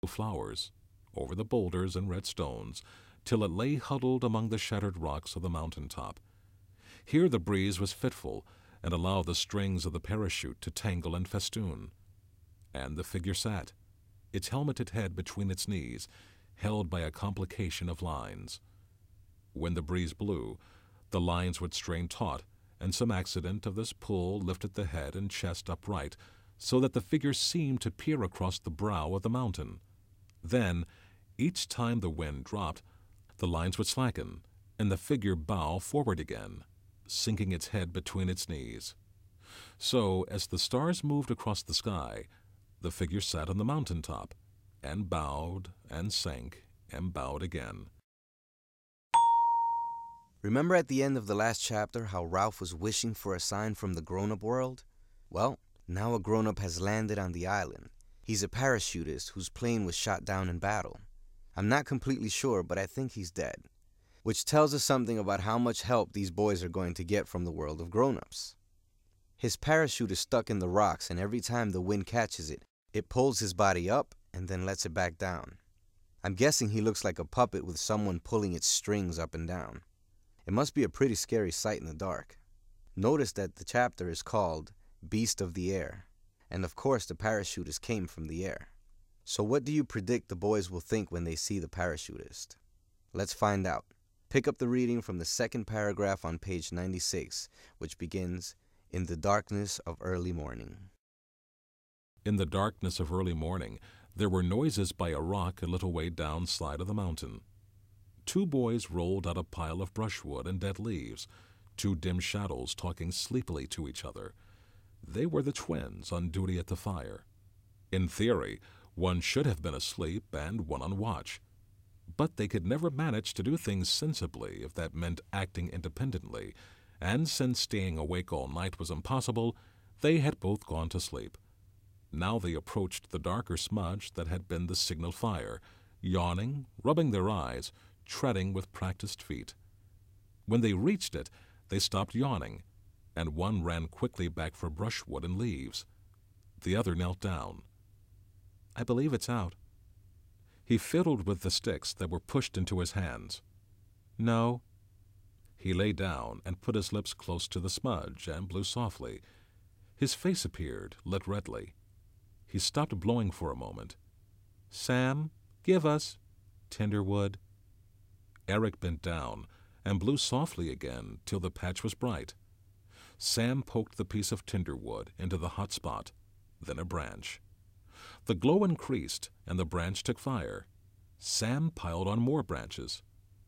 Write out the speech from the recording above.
flowers, over the boulders and red stones, till it lay huddled among the shattered rocks of the mountain top. Here the breeze was fitful, and allowed the strings of the parachute to tangle and festoon. And the figure sat, its helmeted head between its knees, held by a complication of lines. When the breeze blew, the lines would strain taut, and some accident of this pull lifted the head and chest upright, so that the figure seemed to peer across the brow of the mountain. Then, each time the wind dropped, the lines would slacken, and the figure bow forward again, sinking its head between its knees. So, as the stars moved across the sky, the figure sat on the mountain top, and bowed, and sank, and bowed again. Remember at the end of the last chapter how Ralph was wishing for a sign from the grown-up world? Well, now a grown-up has landed on the island. He's a parachutist whose plane was shot down in battle. I'm not completely sure, but I think he's dead, which tells us something about how much help these boys are going to get from the world of grown-ups. His parachute is stuck in the rocks, and every time the wind catches it, it pulls his body up and then lets it back down. I'm guessing he looks like a puppet with someone pulling its strings up and down. It must be a pretty scary sight in the dark. Notice that the chapter is called Beast of the Air, and of course the parachutist came from the air. So what do you predict the boys will think when they see the parachutist? Let's find out. Pick up the reading from the second paragraph on page 96, which begins, "In the darkness of early morning." In the darkness of early morning, there were noises by a rock a little way down side of the mountain. Two boys rolled out a pile of brushwood and dead leaves, two dim shadows talking sleepily to each other. They were the twins on duty at the fire. In theory, one should have been asleep and one on watch. But they could never manage to do things sensibly if that meant acting independently, and since staying awake all night was impossible, they had both gone to sleep. Now they approached the darker smudge that had been the signal fire, yawning, rubbing their eyes, treading with practiced feet. When they reached it, they stopped yawning, and one ran quickly back for brushwood and leaves. The other knelt down. "I believe it's out." He fiddled with the sticks that were pushed into his hands. "No." He lay down and put his lips close to the smudge and blew softly. His face appeared, lit redly. He stopped blowing for a moment. "Sam, give us tenderwood." Eric bent down and blew softly again till the patch was bright. Sam poked the piece of tenderwood into the hot spot, then a branch. The glow increased, and the branch took fire. Sam piled on more branches.